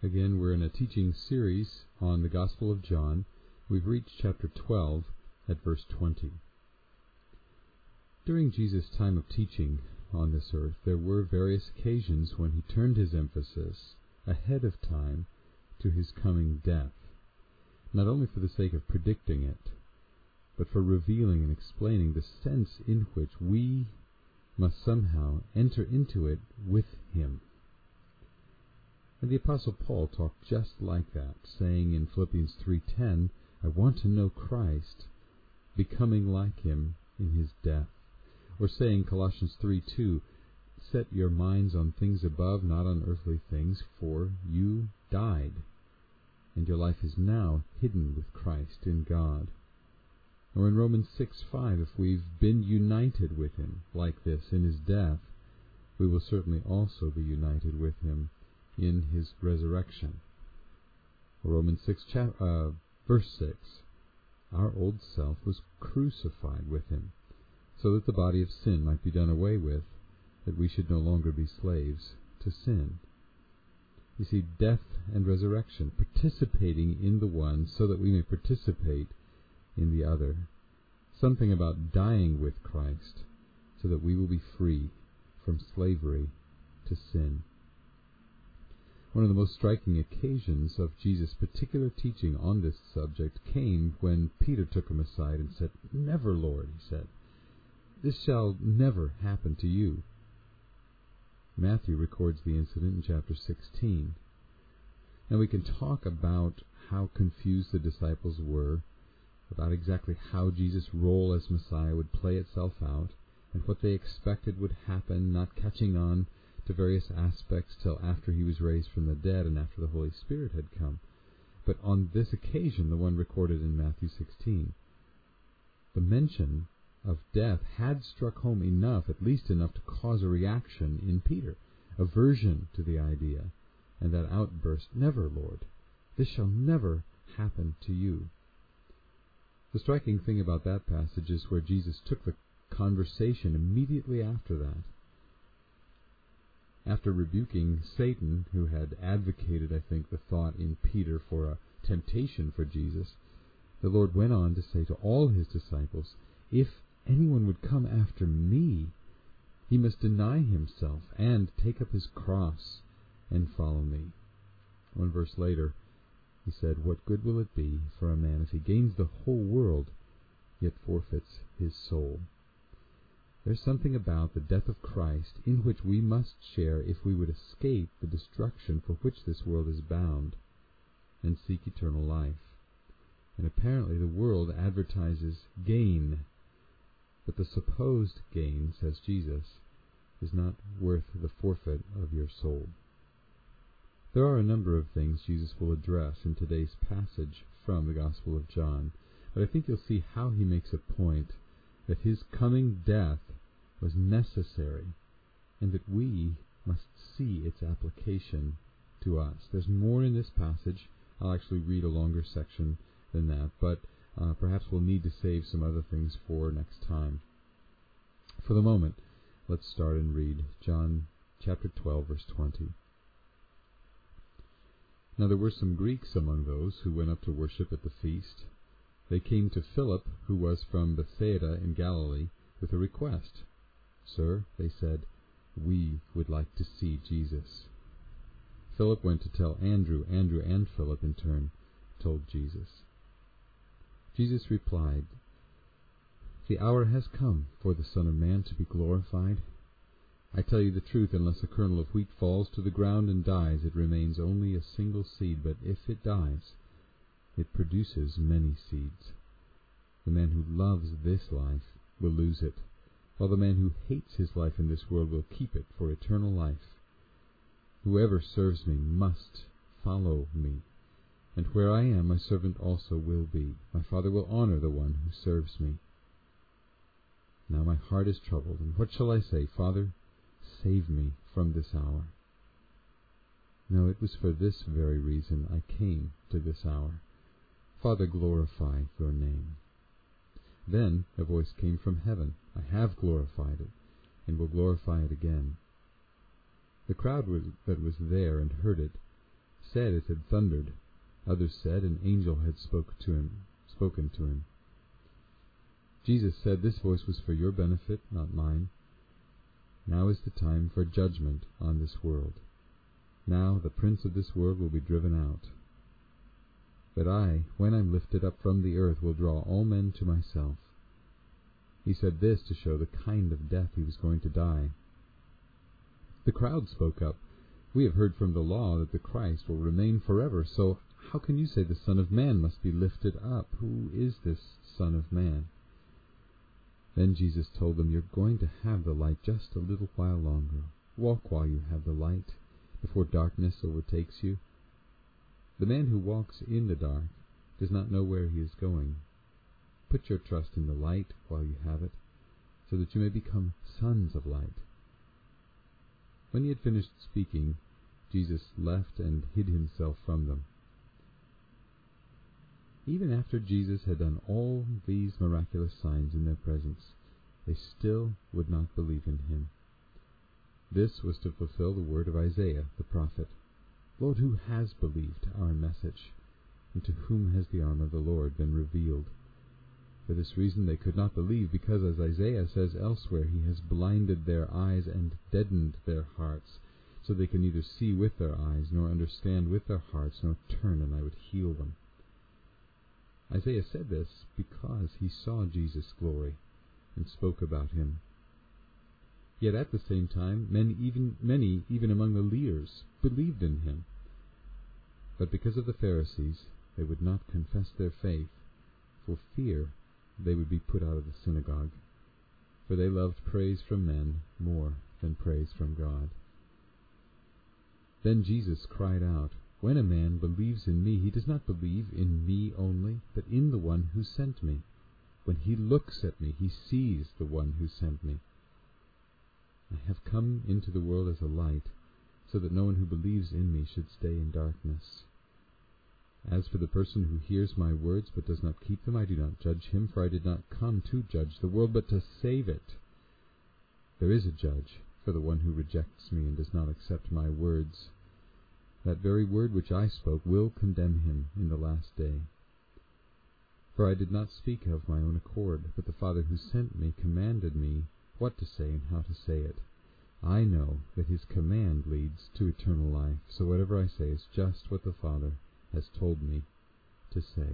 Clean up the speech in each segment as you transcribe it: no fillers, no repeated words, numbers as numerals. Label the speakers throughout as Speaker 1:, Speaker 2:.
Speaker 1: Again, we're in a teaching series on the Gospel of John. We've reached chapter 12 at verse 20. During Jesus' time of teaching on this earth, there were various occasions when he turned his emphasis ahead of time to his coming death, not only for the sake of predicting it, but for revealing and explaining the sense in which we must somehow enter into it with him. And the Apostle Paul talked just like that, saying in Philippians 3:10, I want to know Christ, becoming like him in his death. Or saying Colossians 3:2, set your minds on things above, not on earthly things, for you died, and your life is now hidden with Christ in God. Or in Romans 6:5, if we've been united with him like this in his death, we will certainly also be united with him in his resurrection. Romans 6, verse 6, our old self was crucified with him, so that the body of sin might be done away with, that we should no longer be slaves to sin. You see, death and resurrection, participating in the one so that we may participate in the other. Something about dying with Christ so that we will be free from slavery to sin. One of the most striking occasions of Jesus' particular teaching on this subject came when Peter took him aside and said, Never, Lord, he said. This shall never happen to you. Matthew records the incident in chapter 16. Now we can talk about how confused the disciples were, about exactly how Jesus' role as Messiah would play itself out, and what they expected would happen, not catching on to various aspects till after he was raised from the dead and after the Holy Spirit had come. But on this occasion, the one recorded in Matthew 16, the mention of death had struck home enough, at least enough, to cause a reaction in Peter, aversion to the idea, and that outburst, Never, Lord, this shall never happen to you. The striking thing about that passage is where Jesus took the conversation immediately after that. After rebuking Satan, who had advocated, I think, the thought in Peter for a temptation for Jesus, the Lord went on to say to all his disciples, If anyone would come after me, he must deny himself and take up his cross and follow me. One verse later, he said, What good will it be for a man if he gains the whole world, yet forfeits his soul? There's something about the death of Christ in which we must share if we would escape the destruction for which this world is bound and seek eternal life. And apparently the world advertises gain, but the supposed gain, says Jesus, is not worth the forfeit of your soul. There are a number of things Jesus will address in today's passage from the Gospel of John, but I think you'll see how he makes a point that his coming death was necessary, and that we must see its application to us. There's more in this passage. I'll actually read a longer section than that, but perhaps we'll need to save some other things for next time. For the moment, let's start and read John chapter 12, verse 20. Now there were some Greeks among those who went up to worship at the feast. They came to Philip, who was from Bethsaida in Galilee, with a request. Sir, they said, we would like to see Jesus. Philip went to tell Andrew. Andrew and Philip, in turn, told Jesus. Jesus replied, The hour has come for the Son of Man to be glorified. I tell you the truth, unless a kernel of wheat falls to the ground and dies, it remains only a single seed, but if it dies, it produces many seeds. The man who loves this life will lose it, while the man who hates his life in this world will keep it for eternal life. Whoever serves me must follow me, and where I am, my servant also will be. My Father will honor the one who serves me. Now my heart is troubled, and what shall I say? Father, save me from this hour. No, it was for this very reason I came to this hour. Father, glorify your name. Then a voice came from heaven. I have glorified it, and will glorify it again. The crowd that was there and heard it said it had thundered. Others said an angel had spoken to him. Jesus said, "This voice was for your benefit, not mine. Now is the time for judgment on this world. Now the prince of this world will be driven out. But I, when I'm lifted up from the earth, will draw all men to myself." He said this to show the kind of death he was going to die. The crowd spoke up. "We have heard from the law that the Christ will remain forever, so how can you say the Son of Man must be lifted up? Who is this Son of Man?" Then Jesus told them, "You're going to have the light just a little while longer. Walk while you have the light, before darkness overtakes you. The man who walks in the dark does not know where he is going. Put your trust in the light while you have it, so that you may become sons of light." When he had finished speaking, Jesus left and hid himself from them. Even after Jesus had done all these miraculous signs in their presence, they still would not believe in him. This was to fulfill the word of Isaiah the prophet. "Lord, who has believed our message? And to whom has the arm of the Lord been revealed?" For this reason they could not believe, because, as Isaiah says elsewhere, he has blinded their eyes and deadened their hearts, so they can neither see with their eyes, nor understand with their hearts, nor turn, and I would heal them. Isaiah said this because he saw Jesus' glory and spoke about him. Yet at the same time, many, even among the leaders, believed in him. But because of the Pharisees, they would not confess their faith, for fear they would be put out of the synagogue, for they loved praise from men more than praise from God. Then Jesus cried out, "When a man believes in me, he does not believe in me only, but in the one who sent me. When he looks at me, he sees the one who sent me. I have come into the world as a light, so that no one who believes in me should stay in darkness. As for the person who hears my words but does not keep them, I do not judge him, for I did not come to judge the world, but to save it. There is a judge for the one who rejects me and does not accept my words. That very word which I spoke will condemn him in the last day. For I did not speak of my own accord, but the Father who sent me commanded me what to say and how to say it. I know that his command leads to eternal life, so whatever I say is just what the Father has told me to say."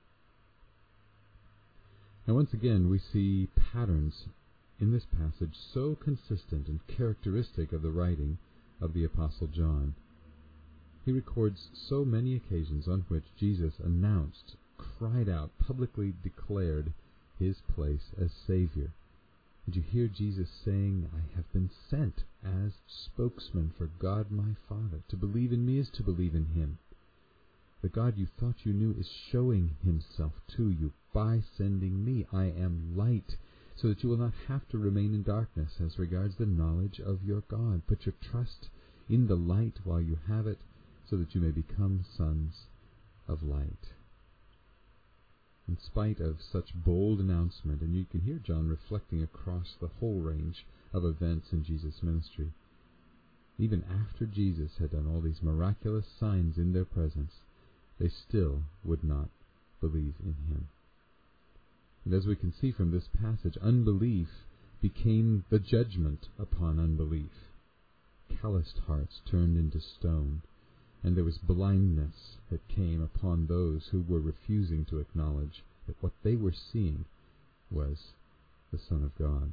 Speaker 1: Now once again we see patterns in this passage so consistent and characteristic of the writing of the Apostle John. He records so many occasions on which Jesus announced, cried out, publicly declared his place as Savior. And you hear Jesus saying, "I have been sent as spokesman for God my Father. To believe in me is to believe in him. The God you thought you knew is showing himself to you by sending me. I am light, so that you will not have to remain in darkness as regards the knowledge of your God. Put your trust in the light while you have it, so that you may become sons of light." In spite of such bold announcement, and you can hear John reflecting across the whole range of events in Jesus' ministry, even after Jesus had done all these miraculous signs in their presence, they still would not believe in him. And as we can see from this passage, unbelief became the judgment upon unbelief. Calloused hearts turned into stone, and there was blindness that came upon those who were refusing to acknowledge that what they were seeing was the Son of God.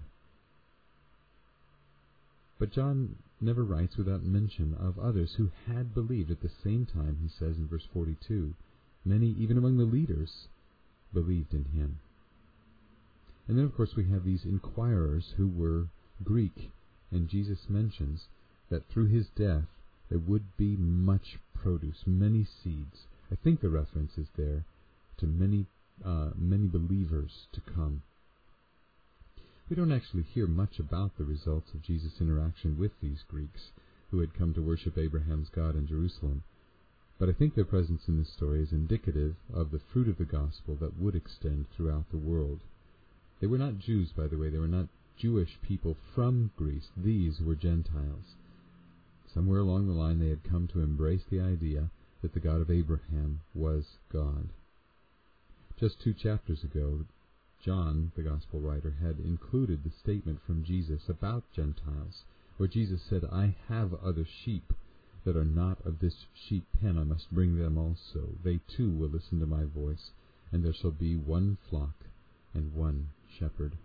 Speaker 1: But John never writes without mention of others who had believed. At the same time, he says in verse 42, many, even among the leaders, believed in him. And then, of course, we have these inquirers who were Greek, and Jesus mentions that through his death there would be much produce, many seeds. I think the reference is there to many believers to come. We don't actually hear much about the results of Jesus' interaction with these Greeks who had come to worship Abraham's God in Jerusalem, but I think their presence in this story is indicative of the fruit of the gospel that would extend throughout the world. They were not Jews, by the way. They were not Jewish people from Greece. These were Gentiles. Somewhere along the line they had come to embrace the idea that the God of Abraham was God. Just 2 chapters ago, John, the Gospel writer, had included the statement from Jesus about Gentiles, where Jesus said, "I have other sheep that are not of this sheep pen. I must bring them also. They too will listen to my voice, and there shall be one flock and one shepherd."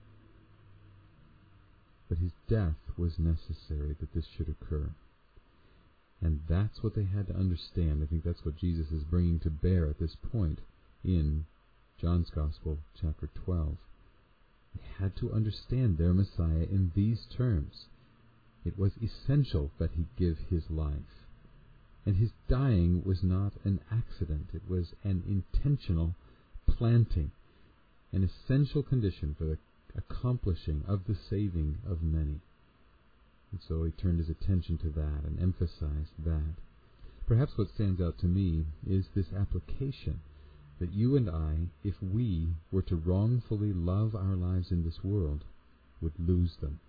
Speaker 1: But his death was necessary that this should occur. And that's what they had to understand. I think that's what Jesus is bringing to bear at this point in John's Gospel, chapter 12. They had to understand their Messiah in these terms. It was essential that he give his life. And his dying was not an accident. It was an intentional planting, an essential condition for the accomplishing of the saving of many. And so he turned his attention to that and emphasized that. Perhaps what stands out to me is this application that you and I, if we were to wrongfully love our lives in this world, would lose them.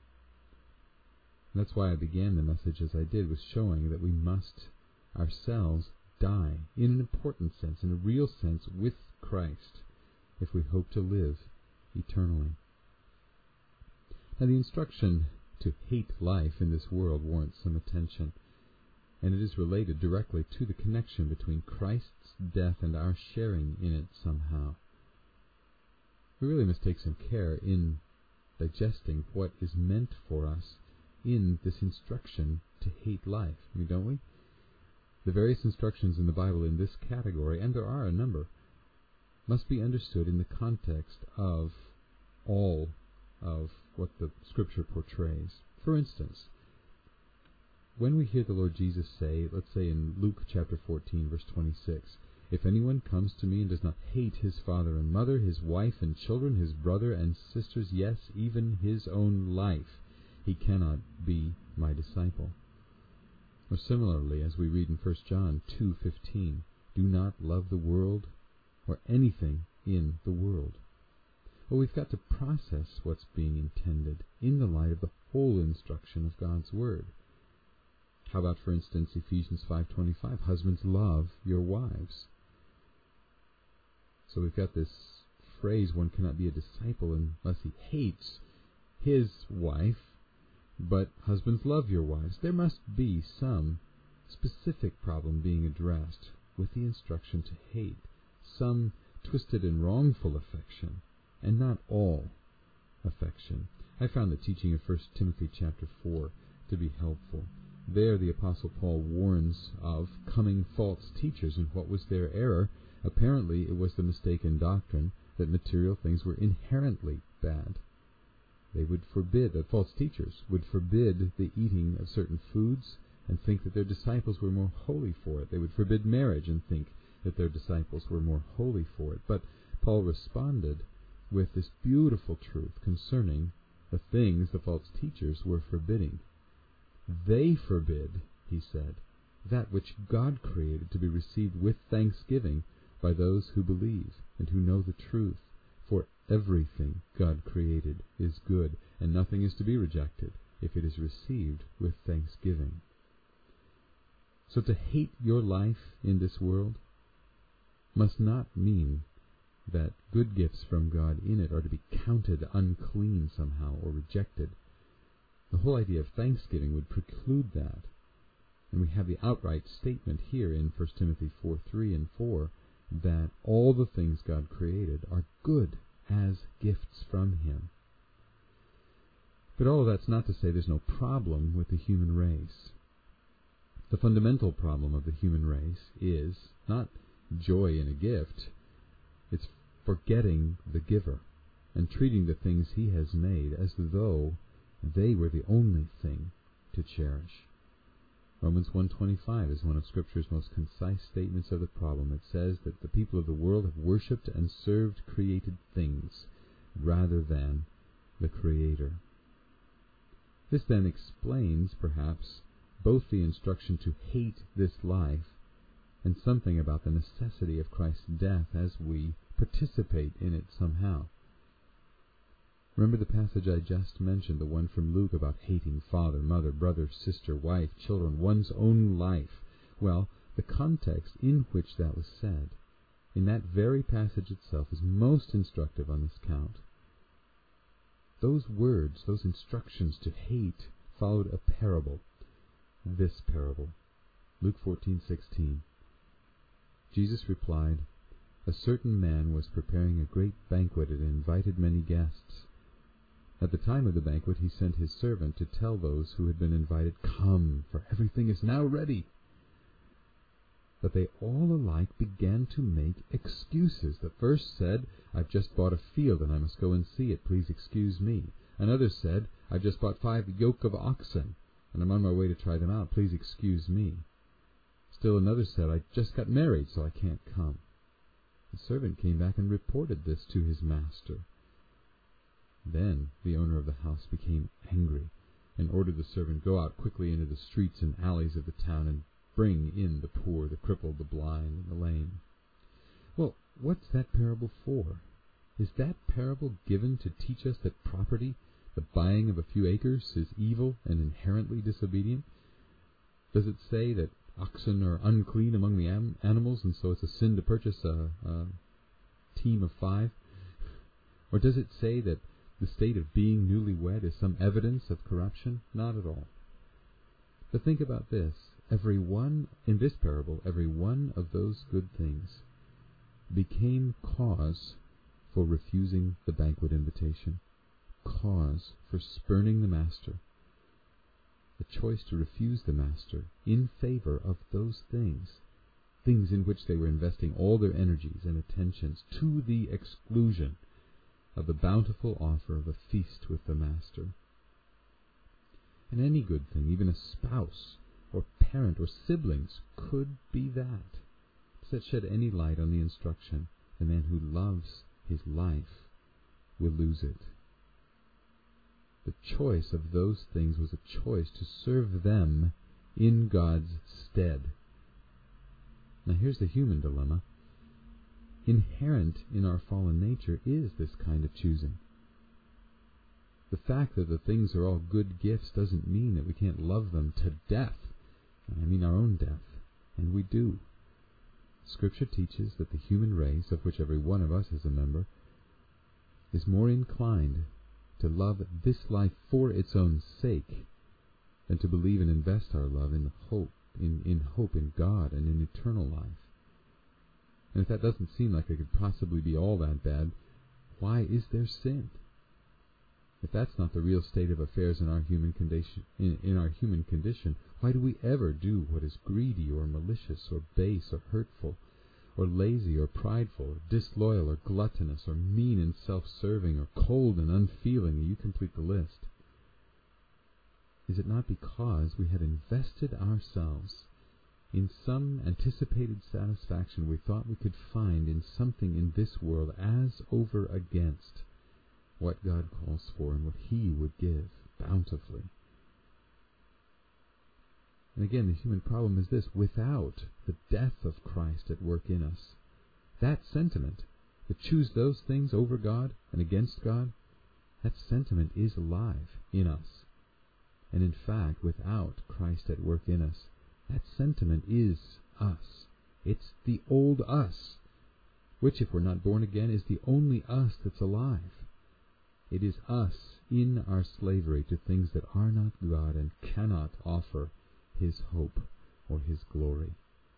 Speaker 1: And that's why I began the message as I did, with showing that we must ourselves die, in an important sense, in a real sense, with Christ, if we hope to live eternally. Now, the instruction to hate life in this world warrants some attention, and it is related directly to the connection between Christ's death and our sharing in it somehow. We really must take some care in digesting what is meant for us in this instruction to hate life, don't we? The various instructions in the Bible in this category, and there are a number, must be understood in the context of all of what the Scripture portrays. For instance, when we hear the Lord Jesus say, let's say in Luke chapter 14, verse 26, "If anyone comes to me and does not hate his father and mother, his wife and children, his brother and sisters, yes, even his own life, he cannot be my disciple." Or similarly, as we read in 1 John 2:15, "Do not love the world or anything in the world." Well, we've got to process what's being intended in the light of the whole instruction of God's Word. How about, for instance, Ephesians 5:25, "Husbands, love your wives." So we've got this phrase, one cannot be a disciple unless he hates his wife, but husbands, love your wives. There must be some specific problem being addressed with the instruction to hate, some twisted and wrongful affection, and not all affection. I found the teaching of 1 Timothy chapter 4 to be helpful. There the Apostle Paul warns of coming false teachers, and what was their error? Apparently it was the mistaken doctrine that material things were inherently bad. They would forbid, false teachers would forbid the eating of certain foods and think that their disciples were more holy for it. They would forbid marriage and think that their disciples were more holy for it. But Paul responded with this beautiful truth concerning the things the false teachers were forbidding. They forbid, he said, that which God created to be received with thanksgiving by those who believe and who know the truth. For everything God created is good, and nothing is to be rejected if it is received with thanksgiving. So to hate your life in this world must not mean that good gifts from God in it are to be counted unclean somehow or rejected. The whole idea of thanksgiving would preclude that. And we have the outright statement here in 1 Timothy 4:3 and 4 that all the things God created are good as gifts from Him. But all of that's not to say there's no problem with the human race. The fundamental problem of the human race is not joy in a gift, it's forgetting the giver and treating the things He has made as though they were the only thing to cherish. Romans 1:25 is one of Scripture's most concise statements of the problem. It says that the people of the world have worshipped and served created things rather than the Creator. This then explains, perhaps, both the instruction to hate this life and something about the necessity of Christ's death as we participate in it somehow. Remember the passage I just mentioned, the one from Luke about hating father, mother, brother, sister, wife, children, one's own life. Well, the context in which that was said, in that very passage itself, is most instructive on this count. Those words, those instructions to hate, followed a parable. This parable. Luke 14:16. Jesus replied, "A certain man was preparing a great banquet and invited many guests. At the time of the banquet he sent his servant to tell those who had been invited, 'Come, for everything is now ready.' But they all alike began to make excuses. The first said, 'I've just bought a field and I must go and see it. Please excuse me.' Another said, 'I've just bought 5 yoke of oxen and I'm on my way to try them out. Please excuse me.' Still another said, 'I just got married, so I can't come.' The servant came back and reported this to his master. Then the owner of the house became angry and ordered the servant, 'Go out quickly into the streets and alleys of the town and bring in the poor, the crippled, the blind, and the lame.'" Well, what's that parable for? Is that parable given to teach us that property, the buying of a few acres, is evil and inherently disobedient? Does it say that oxen are unclean among the animals, and so it's a sin to purchase a team of 5? Or does it say that the state of being newlywed is some evidence of corruption? Not at all. But think about this. In this parable, every one of those good things became cause for refusing the banquet invitation, cause for spurning the master, the choice to refuse the master in favor of those things in which they were investing all their energies and attentions, to the exclusion of the bountiful offer of a feast with the master. And any good thing, even a spouse or parent or siblings, could be that. Does that shed any light on the instruction? The man who loves his life will lose it. The choice of those things was a choice to serve them in God's stead. Now here's the human dilemma. Inherent in our fallen nature is this kind of choosing. The fact that the things are all good gifts doesn't mean that we can't love them to death. I mean our own death. And we do. Scripture teaches that the human race, of which every one of us is a member, is more inclined to love this life for its own sake than to believe and invest our love in hope in God and in eternal life. And if that doesn't seem like it could possibly be all that bad, why is there sin? If that's not the real state of affairs in our human condition, why do we ever do what is greedy or malicious or base or hurtful or lazy or prideful or disloyal or gluttonous or mean and self-serving or cold and unfeeling? You complete the list. Is it not because we had invested ourselves in some anticipated satisfaction we thought we could find in something in this world as over against what God calls for and what He would give bountifully? And again, the human problem is this: without the death of Christ at work in us, that sentiment, to choose those things over God and against God, that sentiment is alive in us. And in fact, without Christ at work in us, that sentiment is us. It's the old us, which, if we're not born again, is the only us that's alive. It is us in our slavery to things that are not God and cannot offer His hope or His glory.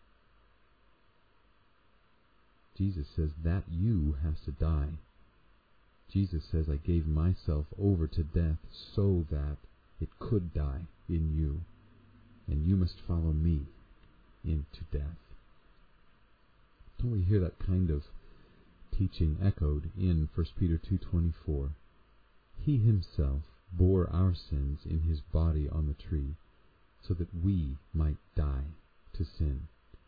Speaker 1: Jesus says that you has to die. Jesus says, I gave myself over to death so that it could die in you, and you must follow me into death. Don't we hear that kind of teaching echoed in 1 Peter 2:24? He Himself bore our sins in His body on the tree, so that we might die to sins,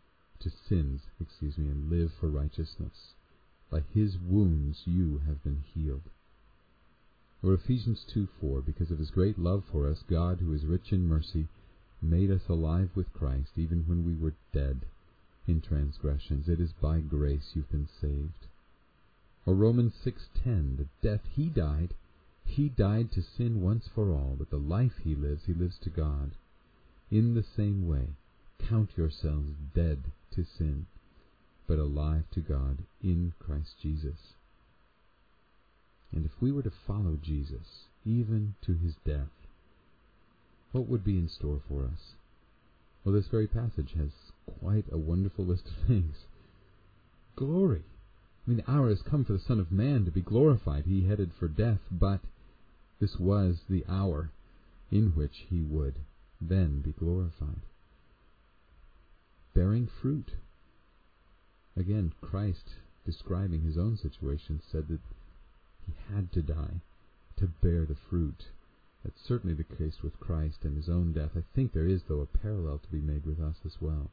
Speaker 1: and live for righteousness. By His wounds you have been healed. Or Ephesians 2:4, because of His great love for us, God, who is rich in mercy, made us alive with Christ, even when we were dead in transgressions. It is by grace you've been saved. Or Romans 6:10, the death He died to sin once for all, but the life He lives to God. In the same way, count yourselves dead to sin, but alive to God in Christ Jesus. And if we were to follow Jesus, even to his death, what would be in store for us? Well, this very passage has quite a wonderful list of things. Glory. I mean, the hour has come for the Son of Man to be glorified. He headed for death, but this was the hour in which he would then be glorified. Bearing fruit. Again, Christ, describing his own situation, said that he had to die to bear the fruit. That's certainly the case with Christ and his own death. I think there is, though, a parallel to be made with us as well.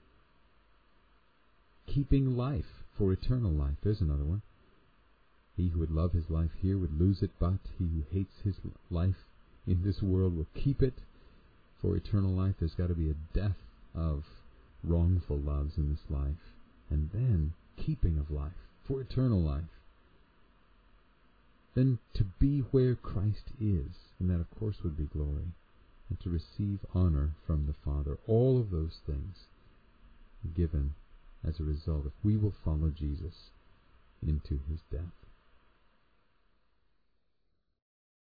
Speaker 1: Keeping life for eternal life. There's another one. He who would love his life here would lose it, but he who hates his life in this world will keep it for eternal life. There's got to be a death of wrongful loves in this life, and then keeping of life for eternal life. Then to be where Christ is, and that of course would be glory, and to receive honor from the Father. All of those things given as a result if we will follow Jesus into his death.